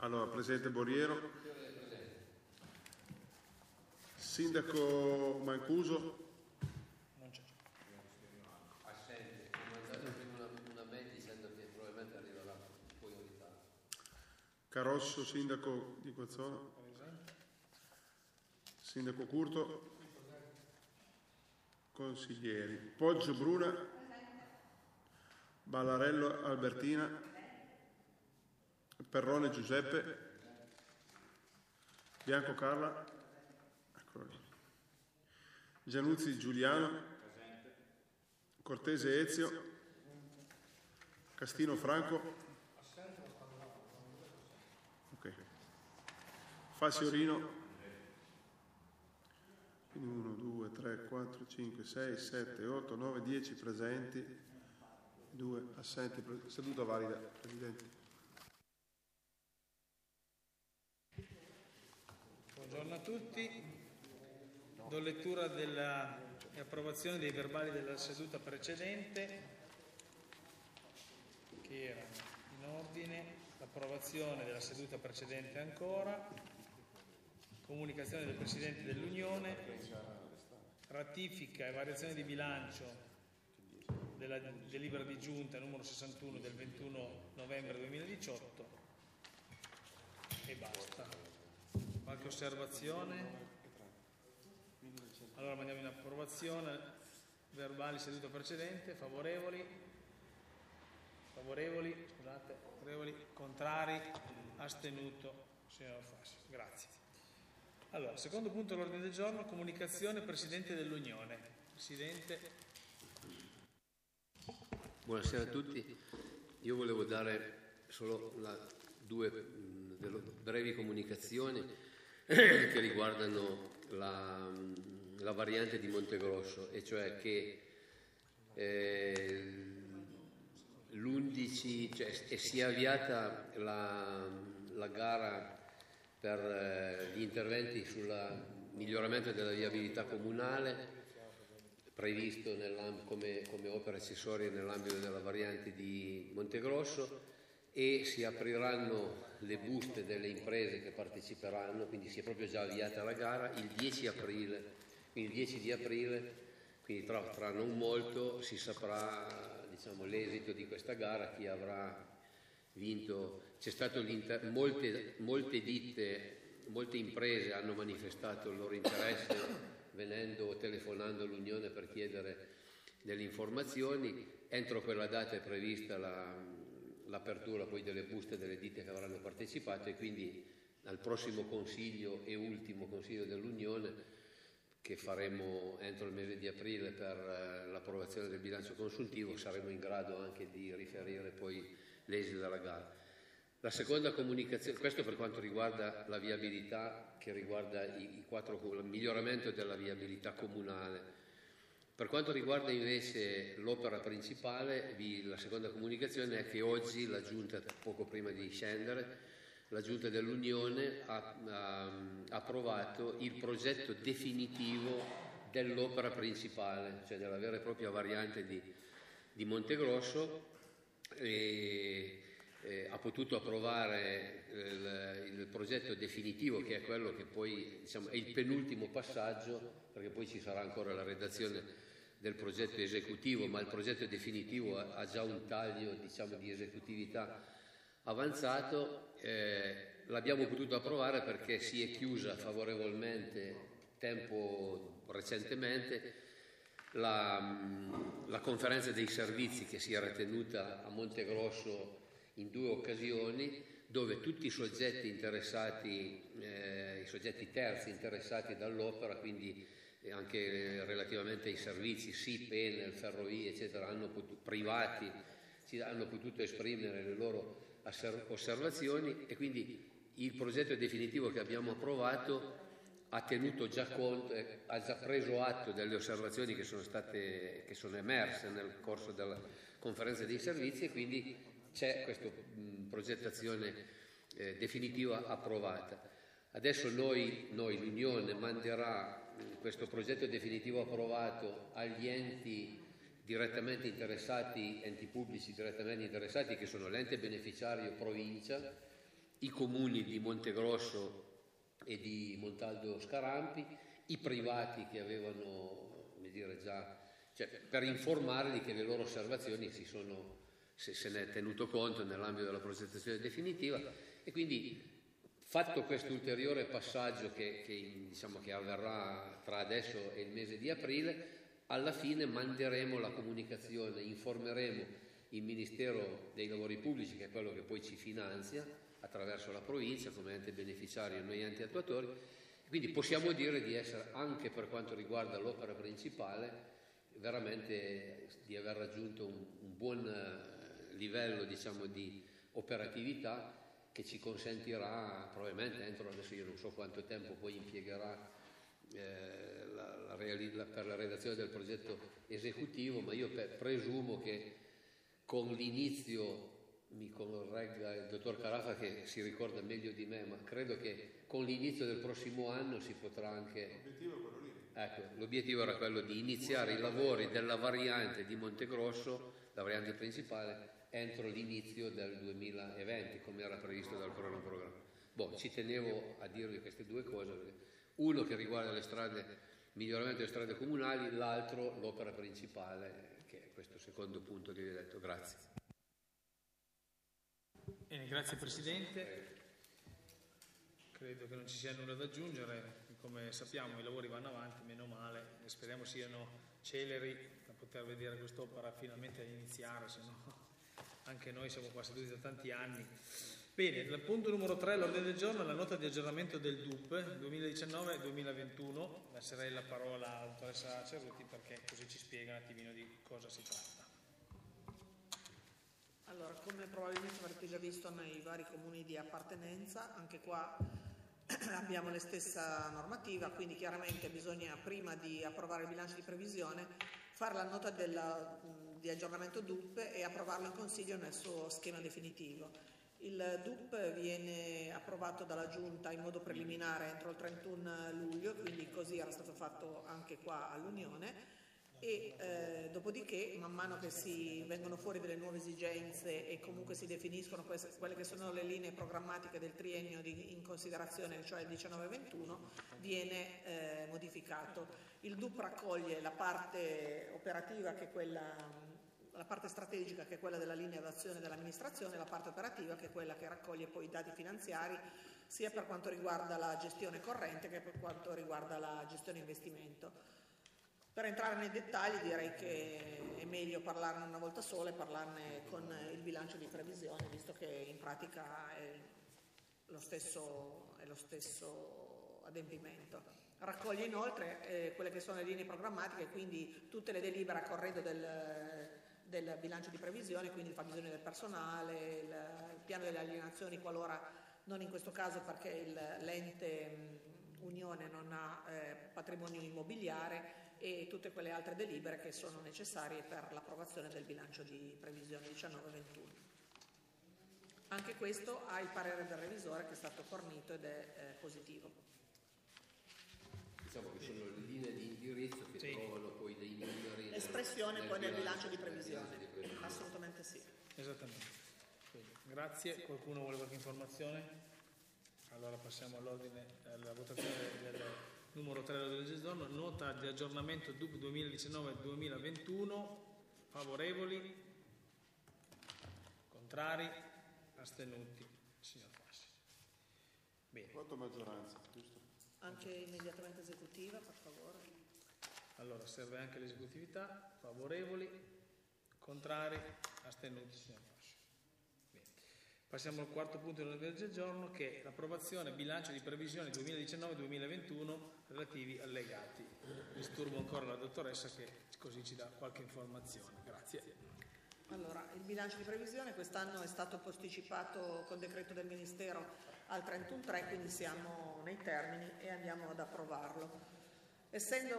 Allora, Presidente Borriero, Sindaco Mancuso, Non c'è. Assente, ho mandato prima una mail dicendo che probabilmente arriverà poi in ritardo. Carosso, Sindaco di Guazzona, Sindaco Curto, consiglieri, Poggio Bruna, Ballarello Albertina, Perrone Giuseppe, Bianco Carla, eccolo lì. Giannuzzi Giuliano, Cortese Ezio, Castino Franco, ok. Fassiorino, quindi 1, 2, 3, 4, 5, 6, 7, 8, 9, 10 presenti, 2 assenti, seduta valida, Presidente. Buongiorno a tutti, do lettura dell'approvazione dei verbali della seduta precedente che erano in ordine: l'approvazione della seduta precedente ancora, comunicazione del Presidente dell'Unione, ratifica e variazione di bilancio della delibera di giunta numero 61 del 21 novembre 2018 e basta. Qualche osservazione? Allora mandiamo in approvazione verbali seduta precedente. Favorevoli? Favorevoli? Scusate, favorevoli? Contrari? Astenuto? Signor Fassi. Grazie. Allora, secondo punto all'ordine del giorno, comunicazione Presidente dell'Unione. Presidente. Buonasera a tutti. Io volevo dare solo due brevi comunicazioni che riguardano la variante di Montegrosso, e cioè che l'11 si è avviata la gara per gli interventi sul miglioramento della viabilità comunale previsto come opere accessorie nell'ambito della variante di Montegrosso, e si apriranno le buste delle imprese che parteciperanno, quindi si è proprio già avviata la gara il 10 aprile, quindi il 10 di aprile, quindi tra non molto si saprà l'esito di questa gara, chi avrà vinto. C'è stato molte ditte, molte imprese hanno manifestato il loro interesse venendo o telefonando all'Unione per chiedere delle informazioni. Entro quella data è prevista l'apertura poi delle buste delle ditte che avranno partecipato, e quindi al prossimo consiglio e ultimo consiglio dell'Unione, che faremo entro il mese di aprile per l'approvazione del bilancio consuntivo, saremo in grado anche di riferire poi l'esito della gara. La seconda comunicazione, questo per quanto riguarda la viabilità, che riguarda il miglioramento della viabilità comunale. Per quanto riguarda invece l'opera principale, la seconda comunicazione è che oggi la Giunta, poco prima di scendere, la Giunta dell'Unione ha approvato il progetto definitivo dell'opera principale, cioè della vera e propria variante di Montegrosso, e ha potuto approvare il progetto definitivo, che è quello che poi è il penultimo passaggio, perché poi ci sarà ancora la redazione del progetto esecutivo, ma il progetto definitivo ha già un taglio di esecutività avanzato. L'abbiamo potuto approvare perché si è chiusa favorevolmente recentemente la conferenza dei servizi che si era tenuta a Montegrosso in 2 occasioni, dove tutti i soggetti interessati, i soggetti terzi interessati dall'opera, quindi anche relativamente ai servizi, SIP, Enel, ferrovie, eccetera, privati, hanno potuto esprimere le loro osservazioni, e quindi il progetto definitivo che abbiamo approvato ha tenuto già conto, ha già preso atto delle osservazioni che sono emerse nel corso della conferenza dei servizi, e quindi c'è questa progettazione definitiva approvata. Adesso l'Unione manderà questo progetto definitivo approvato agli enti direttamente interessati, enti pubblici direttamente interessati, che sono l'ente beneficiario provincia, i comuni di Montegrosso e di Montaldo Scarampi, i privati che avevano, come dire, già, cioè, per informarli che le loro osservazioni se ne è tenuto conto nell'ambito della progettazione definitiva, e quindi fatto questo ulteriore passaggio che avverrà tra adesso e il mese di aprile, alla fine manderemo la comunicazione, informeremo il Ministero dei Lavori Pubblici, che è quello che poi ci finanzia attraverso la provincia come ente beneficiario e noi enti attuatori. Quindi possiamo dire di essere, anche per quanto riguarda l'opera principale, veramente di aver raggiunto un buon livello, diciamo, di operatività, che ci consentirà probabilmente entro, adesso io non so quanto tempo poi impiegherà per la redazione del progetto esecutivo, ma io presumo che con l'inizio, mi corregga il dottor Carafa che si ricorda meglio di me, ma credo che con l'inizio del prossimo anno si potrà anche... L'obiettivo è quello lì. Ecco, l'obiettivo era quello di iniziare i lavori della variante di Montegrosso, la variante principale, entro l'inizio del 2020, come era previsto dal cronoprogramma. Ci tenevo a dirvi queste due cose, uno che riguarda le strade, miglioramento delle strade comunali, l'altro l'opera principale, che è questo secondo punto che vi ho detto. Grazie. Bene, grazie Presidente. Credo che non ci sia nulla da aggiungere. Come sappiamo i lavori vanno avanti, meno male, e speriamo siano celeri da poter vedere quest'opera finalmente iniziare, se no anche noi siamo qua seduti da tanti anni. Bene, il punto numero 3 all'ordine del giorno è la nota di aggiornamento del DUP 2019-2021. Lascerei la parola alla dottoressa Ceruti perché così ci spiega un attimino di cosa si tratta. Allora, come probabilmente avrete già visto nei vari comuni di appartenenza, anche qua abbiamo la stessa normativa, quindi chiaramente bisogna, prima di approvare il bilancio di previsione, fare la nota di aggiornamento DUP e approvarlo in Consiglio nel suo schema definitivo. Il DUP viene approvato dalla Giunta in modo preliminare entro il 31 luglio, quindi così era stato fatto anche qua all'Unione, e dopodiché man mano che si vengono fuori delle nuove esigenze e comunque si definiscono quelle che sono le linee programmatiche del triennio in considerazione, cioè il 19-21, viene modificato. Il DUP raccoglie la parte operativa, che è la parte strategica, che è quella della linea d'azione dell'amministrazione, e la parte operativa, che è quella che raccoglie poi i dati finanziari sia per quanto riguarda la gestione corrente che per quanto riguarda la gestione investimento. Per entrare nei dettagli direi che è meglio parlarne una volta sola e parlarne con il bilancio di previsione, visto che in pratica è lo stesso adempimento. Raccoglie inoltre quelle che sono le linee programmatiche, quindi tutte le delibere a corredo del bilancio di previsione, quindi il fabbisogno del personale, il piano delle alienazioni qualora, non in questo caso perché l'ente Unione non ha patrimonio immobiliare, e tutte quelle altre delibere che sono necessarie per l'approvazione del bilancio di previsione 19-21. Anche questo ha il parere del revisore che è stato fornito ed è positivo. Diciamo che sono le linee di indirizzo che trovano poi dei migliori. L'espressione poi nel bilancio di previsione. Assolutamente sì. Esattamente. Quindi, grazie. Qualcuno vuole qualche informazione? Allora passiamo all'ordine, alla votazione del numero 3 del giorno. Nota di aggiornamento DUP 2019-2021. Favorevoli? Contrari? Astenuti? Signor Fassi. Bene. Voto maggioranza, giusto? Anche immediatamente esecutiva, per favore. Allora serve anche l'esecutività. Favorevoli? Contrari? Astenuti? Signor Fassi. Bene. Passiamo al quarto punto dell'ordine del giorno, che è l'approvazione bilancio di previsione 2019-2021 relativi allegati. Disturbo ancora la dottoressa che così ci dà qualche informazione. Grazie. Allora, il bilancio di previsione quest'anno è stato posticipato con decreto del Ministero al 31/3, quindi siamo nei termini e andiamo ad approvarlo. Essendo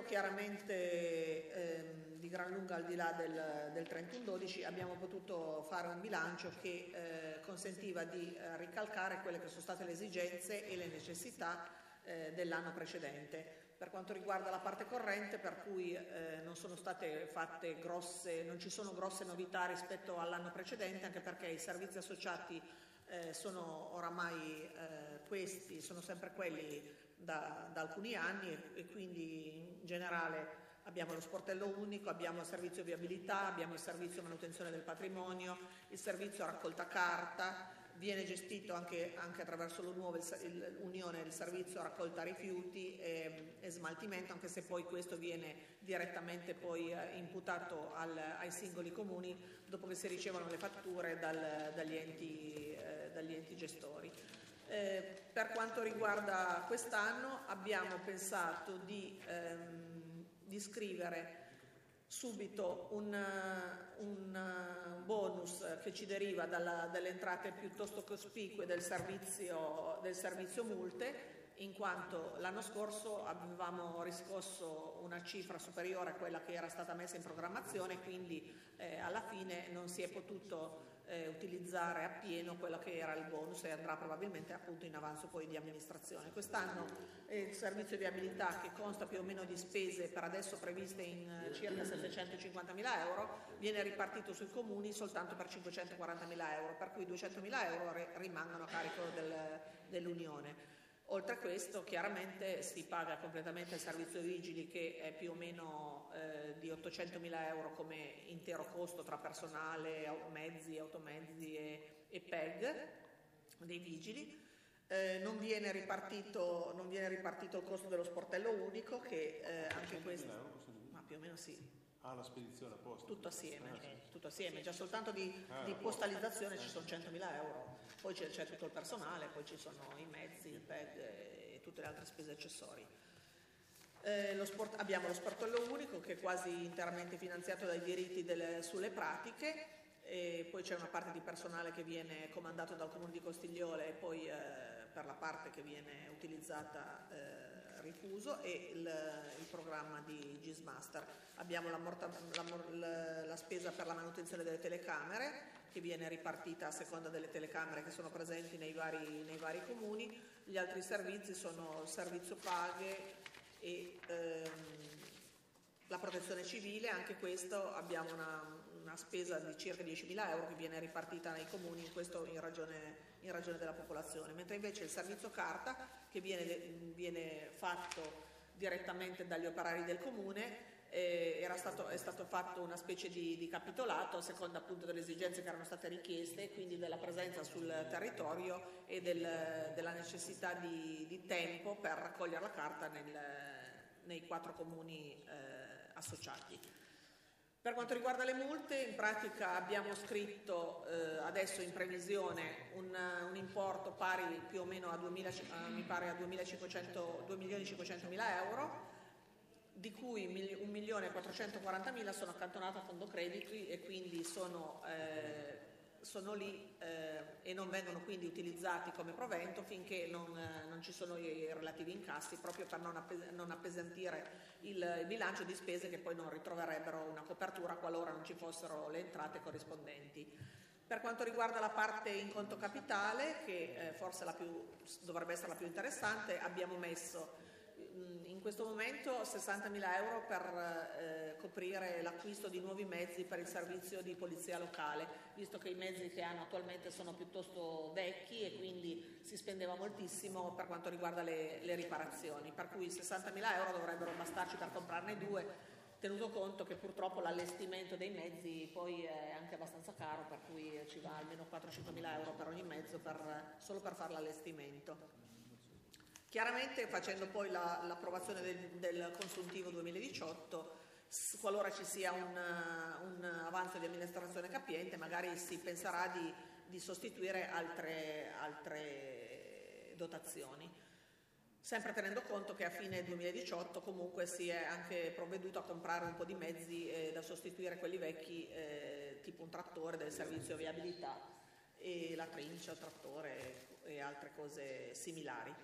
chiaramente di gran lunga al di là del 31/12, abbiamo potuto fare un bilancio che consentiva di ricalcare quelle che sono state le esigenze e le necessità dell'anno precedente. per quanto riguarda la parte corrente, per cui non sono state fatte non ci sono grosse novità rispetto all'anno precedente, anche perché i servizi associati sono oramai questi, sono sempre quelli da alcuni anni, e quindi in generale abbiamo lo sportello unico, abbiamo il servizio viabilità, abbiamo il servizio manutenzione del patrimonio, il servizio raccolta carta, viene gestito anche attraverso l'Unione il servizio raccolta rifiuti e smaltimento, anche se poi questo viene direttamente poi imputato ai singoli comuni dopo che si ricevono le fatture dagli enti gestori. Per quanto riguarda quest'anno abbiamo pensato di scrivere subito un bonus che ci deriva dalle entrate piuttosto cospicue del servizio multe, in quanto l'anno scorso avevamo riscosso una cifra superiore a quella che era stata messa in programmazione, quindi alla fine non si è potuto utilizzare appieno quello che era il bonus, e andrà probabilmente appunto in avanzo poi di amministrazione. Quest'anno il servizio di abilità, che consta più o meno di spese per adesso previste in circa 750.000 euro, viene ripartito sui comuni soltanto per 540.000 euro, per cui 200.000 euro rimangono a carico dell'Unione. Oltre a questo chiaramente si paga completamente il servizio vigili, che è più o meno di 800.000 euro come intero costo tra personale, mezzi, automezzi e PEG dei vigili. Non viene ripartito il costo dello sportello unico, che anche questo, ma più o meno sì. La spedizione a posto. Tutto assieme, già soltanto di postalizzazione ci sono 100.000 euro, poi c'è tutto il personale, poi ci sono i mezzi, il PEG e tutte le altre spese accessorie. Abbiamo lo sportello unico, che è quasi interamente finanziato dai diritti sulle pratiche, e poi c'è una parte di personale che viene comandato dal Comune di Costigliole, e poi per la parte che viene utilizzata rifuso, e il programma di GISMaster. Abbiamo la spesa per la manutenzione delle telecamere, che viene ripartita a seconda delle telecamere che sono presenti nei vari comuni. Gli altri servizi sono il servizio paghe e la protezione civile. Anche questo abbiamo una spesa di circa 10.000 euro che viene ripartita nei comuni, questo in ragione della popolazione, mentre invece il servizio carta, che viene fatto direttamente dagli operai del comune, è stato fatto una specie di capitolato a seconda appunto delle esigenze che erano state richieste, quindi della presenza sul territorio e della necessità di tempo per raccogliere la carta nei 4 comuni associati. Per quanto riguarda le multe, in pratica abbiamo scritto adesso in previsione un importo pari più o meno a 2.500.000 euro, di cui 1.440.000 sono accantonati a fondo crediti, e quindi sono lì e non vengono quindi utilizzati come provento finché non ci sono i relativi incassi, proprio per non appesantire il bilancio di spese che poi non ritroverebbero una copertura qualora non ci fossero le entrate corrispondenti. Per quanto riguarda la parte in conto capitale, che forse dovrebbe essere la più interessante, abbiamo messo in questo momento 60.000 euro per coprire l'acquisto di nuovi mezzi per il servizio di polizia locale, visto che i mezzi che hanno attualmente sono piuttosto vecchi e quindi si spendeva moltissimo per quanto riguarda le riparazioni, per cui 60.000 euro dovrebbero bastarci per comprarne 2, tenuto conto che purtroppo l'allestimento dei mezzi poi è anche abbastanza caro, per cui ci va almeno 4-5.000 euro per ogni mezzo solo per fare l'allestimento. Chiaramente, facendo poi l'approvazione del consuntivo 2018, qualora ci sia un avanzo di amministrazione capiente, magari si penserà di sostituire altre dotazioni, sempre tenendo conto che a fine 2018 comunque si è anche provveduto a comprare un po' di mezzi da sostituire quelli vecchi, tipo un trattore del servizio viabilità e la trincia, il trattore e altre cose similari.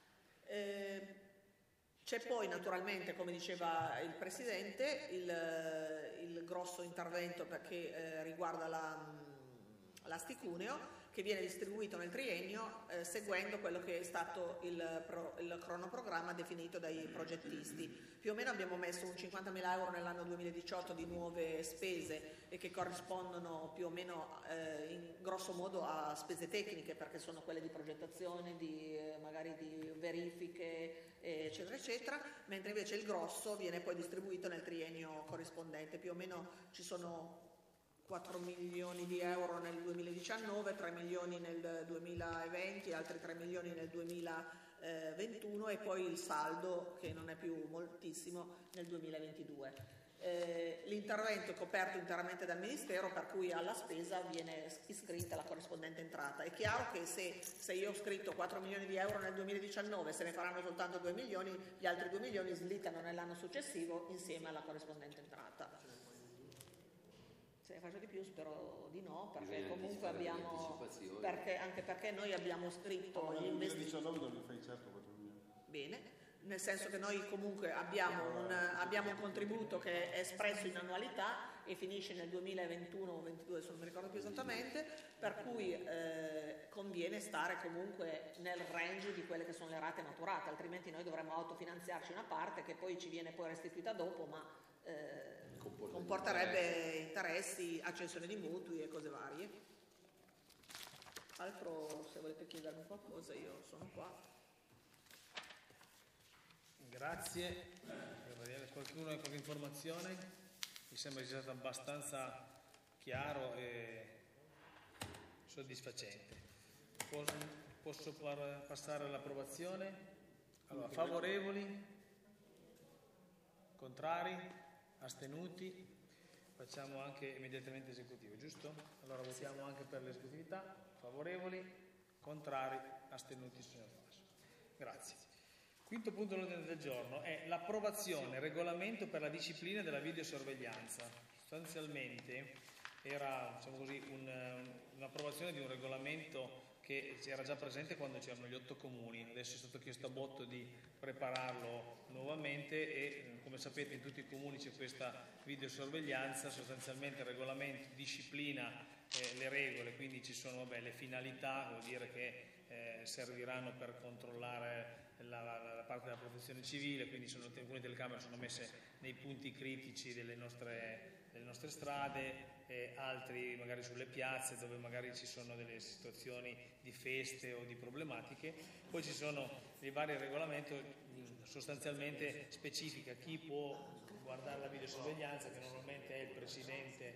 C'è poi naturalmente, come diceva il Presidente, il grosso intervento che riguarda la Asti-Cuneo, che viene distribuito nel triennio seguendo quello che è stato il cronoprogramma definito dai progettisti. Più o meno abbiamo messo un 50.000 euro nell'anno 2018 di nuove spese e che corrispondono più o meno in grosso modo a spese tecniche, perché sono quelle di progettazione, magari di verifiche, eccetera eccetera, mentre invece il grosso viene poi distribuito nel triennio corrispondente. Più o meno ci sono 4 milioni di euro nel 2019, 3 milioni nel 2020, altri 3 milioni nel 2021 e poi il saldo, che non è più moltissimo, nel 2022. L'intervento è coperto interamente dal Ministero, per cui alla spesa viene iscritta la corrispondente entrata. È chiaro che se io ho scritto 4 milioni di euro nel 2019, se ne faranno soltanto 2 milioni, gli altri 2 milioni slittano nell'anno successivo insieme alla corrispondente entrata. Se ne faccio di più spero di no, perché comunque abbiamo, anche perché noi abbiamo scritto nel 2019 non li fai certo 4 milioni. Bene, nel senso che noi comunque abbiamo un contributo che è espresso in annualità e finisce nel 2021 o 2022, adesso non mi ricordo più esattamente, per cui conviene stare comunque nel range di quelle che sono le rate maturate, altrimenti noi dovremmo autofinanziarci una parte che poi ci viene poi restituita dopo, ma comporterebbe interessi, accensione di mutui e cose varie. Altro, se volete chiedermi qualcosa, io sono qua. Grazie. Qualcuno ha qualche informazione? Mi sembra sia stato abbastanza chiaro e soddisfacente. Posso passare all'approvazione? Allora, favorevoli? Contrari? Astenuti? Facciamo anche immediatamente esecutivo, giusto? Allora votiamo anche per l'esecutività. Favorevoli? Contrari? Astenuti? Signor Faso. Grazie. Quinto punto dell'ordine del giorno è l'approvazione del regolamento per la disciplina della videosorveglianza. Sostanzialmente era, diciamo così, un'approvazione di un regolamento che era già presente quando c'erano gli 8 comuni. Adesso è stato chiesto a Botto di prepararlo nuovamente e come sapete in tutti i comuni c'è questa videosorveglianza. Sostanzialmente il regolamento disciplina le regole, quindi ci sono le finalità, vuol dire che serviranno per controllare la parte della protezione civile, quindi alcune telecamere sono messe nei punti critici delle nostre strade, altri magari sulle piazze dove magari ci sono delle situazioni di feste o di problematiche. Poi ci sono dei vari regolamenti, sostanzialmente specifica chi può guardare la videosorveglianza, che normalmente è il presidente,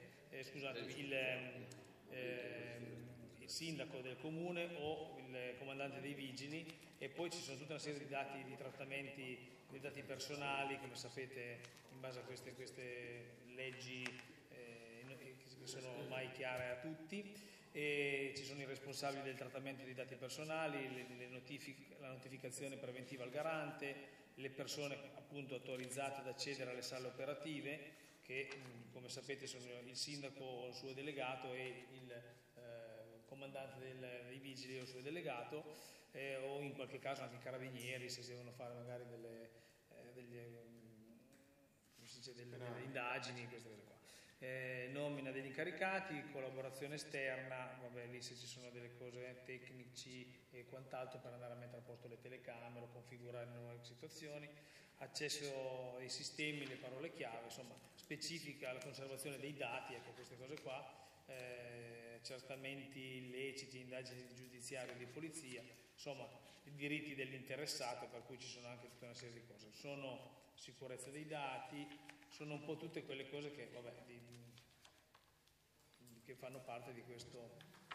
il sindaco del comune o il comandante dei vigili, e poi ci sono tutta una serie di dati di trattamenti, di dati personali, come sapete in base a queste leggi che sono ormai chiare a tutti, e ci sono i responsabili del trattamento dei dati personali, la notificazione preventiva al garante, le persone appunto autorizzate ad accedere alle sale operative, che come sapete sono il sindaco o il suo delegato e il comandante dei vigili o il suo delegato, o in qualche caso anche i carabinieri se devono fare magari delle indagini, queste cose qua. Nomina degli incaricati, collaborazione esterna, lì se ci sono delle cose tecnici e quant'altro per andare a mettere a posto le telecamere o configurare nuove situazioni, accesso ai sistemi, le parole chiave, insomma specifica la conservazione dei dati, ecco queste cose qua, accertamenti illeciti, indagini giudiziarie di polizia, insomma i diritti dell'interessato, per cui ci sono anche tutta una serie di cose. Sono sicurezza dei dati, sono un po' tutte quelle cose che, che fanno parte di questo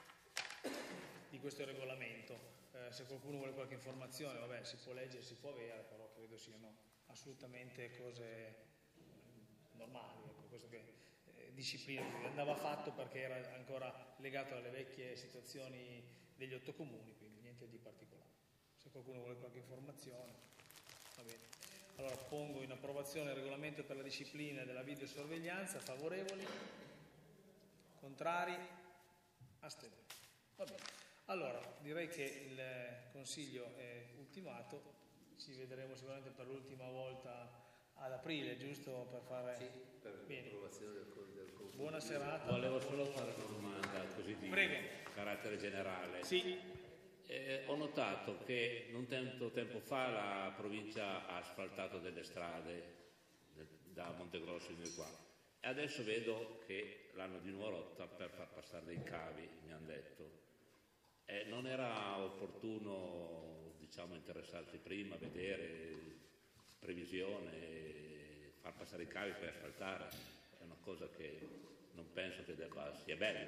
regolamento. Se qualcuno vuole qualche informazione, si può leggere, si può avere, però credo siano assolutamente cose normali, ecco, questo che disciplina andava fatto perché era ancora legato alle vecchie situazioni degli 8 comuni, quindi niente di particolare. Se qualcuno vuole qualche informazione, va bene. Allora pongo in approvazione il regolamento per la disciplina della videosorveglianza. Favorevoli? Contrari? Astenuti? Va bene. Allora direi che il Consiglio è ultimato, ci vedremo sicuramente per l'ultima volta ad aprile, giusto per fare... Sì, per l'approvazione del consiglio. Buona serata. Volevo solo fare una domanda così di carattere generale. Sì. Ho notato che non tanto tempo fa la provincia ha asfaltato delle strade da Montegrosso in qua e adesso vedo che l'hanno di nuovo rotta per far passare dei cavi, mi hanno detto. Non era opportuno, diciamo, interessarsi prima, vedere previsione, far passare i cavi per asfaltare? È una cosa che non penso che sia bella.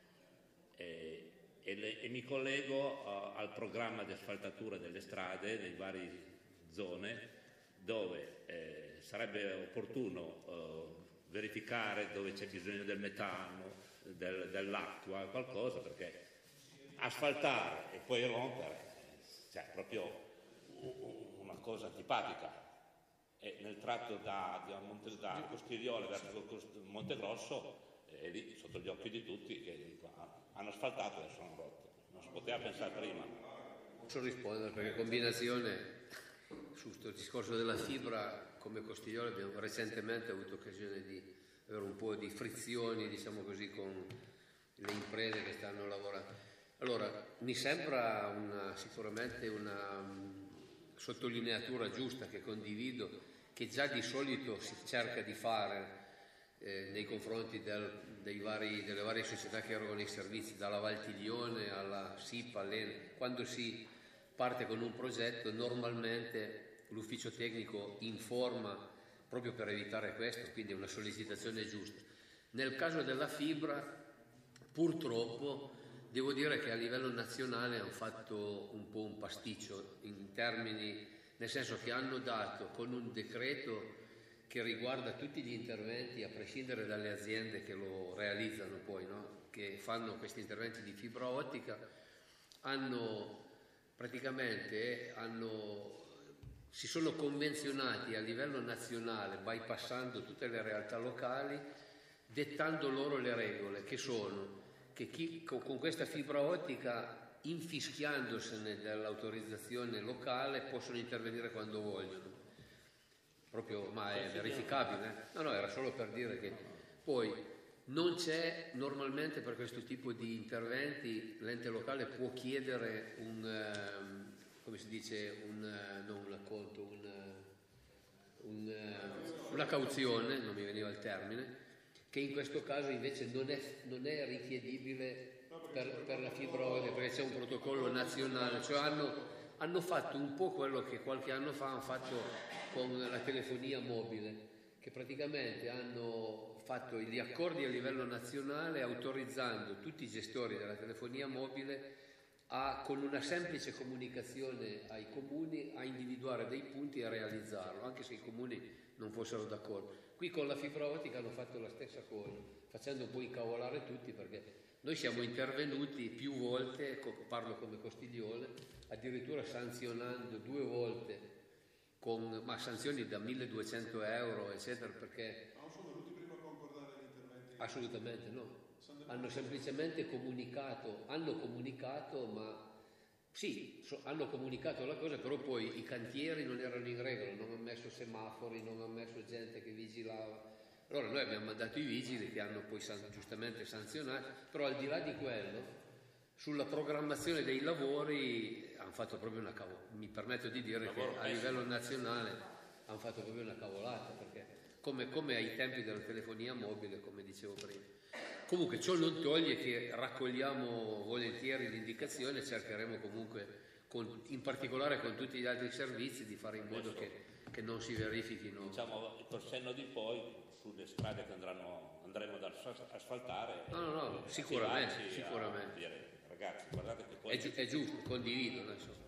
E mi collego al programma di asfaltatura delle strade nei vari zone dove sarebbe opportuno verificare dove c'è bisogno del metano, dell'acqua, qualcosa, perché asfaltare e poi rompere, cioè proprio una cosa antipatica. E nel tratto da Costigliole verso Montegrosso, lì sotto gli occhi di tutti, che hanno asfaltato e adesso sono rotte. Non si poteva pensare prima. Posso rispondere perché combinazione su questo discorso della fibra, come Costigliole abbiamo recentemente avuto occasione di avere un po' di frizioni, diciamo così, con le imprese che stanno lavorando. Allora, mi sembra sicuramente una sottolineatura giusta che condivido, che già di solito si cerca di fare nei confronti delle varie società che erogano i servizi, dalla Valtiglione alla SIPA, all'ENE. Quando si parte con un progetto, normalmente l'ufficio tecnico informa proprio per evitare questo, quindi è una sollecitazione giusta. Nel caso della fibra, purtroppo, devo dire che a livello nazionale hanno fatto un po' un pasticcio in termini, nel senso che hanno dato con un decreto che riguarda tutti gli interventi, a prescindere dalle aziende che lo realizzano poi, no? Che fanno questi interventi di fibra ottica, si sono convenzionati a livello nazionale, bypassando tutte le realtà locali, dettando loro le regole, che sono che chi con questa fibra ottica, infischiandosene dell'autorizzazione locale, possono intervenire quando vogliono. Proprio, ma è verificabile? No, era solo per dire che poi non c'è normalmente per questo tipo di interventi, l'ente locale può chiedere una cauzione, non mi veniva il termine, che in questo caso invece non è richiedibile per la fibra ottica, perché c'è un protocollo nazionale, cioè hanno fatto un po' quello che qualche anno fa hanno fatto con la telefonia mobile, che praticamente hanno fatto gli accordi a livello nazionale autorizzando tutti i gestori della telefonia mobile con una semplice comunicazione ai comuni a individuare dei punti e a realizzarlo, anche se i comuni non fossero d'accordo. Qui con la fibra ottica hanno fatto la stessa cosa, facendo un po' incavolare tutti, perché noi siamo intervenuti più volte, parlo come Costigliole, addirittura sanzionando 2 volte con sanzioni da 1.200 euro, eccetera, perché... Non sono venuti prima a concordare gli interventi? Assolutamente no. Hanno semplicemente comunicato, ma sì, hanno comunicato la cosa, però poi i cantieri non erano in regola, non hanno messo semafori, non hanno messo gente che vigilava. Allora noi abbiamo mandato i vigili che hanno poi giustamente sanzionato, però al di là di quello, sulla programmazione dei lavori hanno fatto proprio mi permetto di dire che a livello nazionale hanno fatto proprio una cavolata, perché come ai tempi della telefonia mobile, come dicevo prima. Comunque ciò non toglie che raccogliamo volentieri l'indicazione e cercheremo comunque, in particolare con tutti gli altri servizi, di fare in modo che non si verifichino. Diciamo col senno di poi sulle strade che andremo ad asfaltare. No, sicuramente. Dire, ragazzi, guardate che poi è giusto, condivido adesso.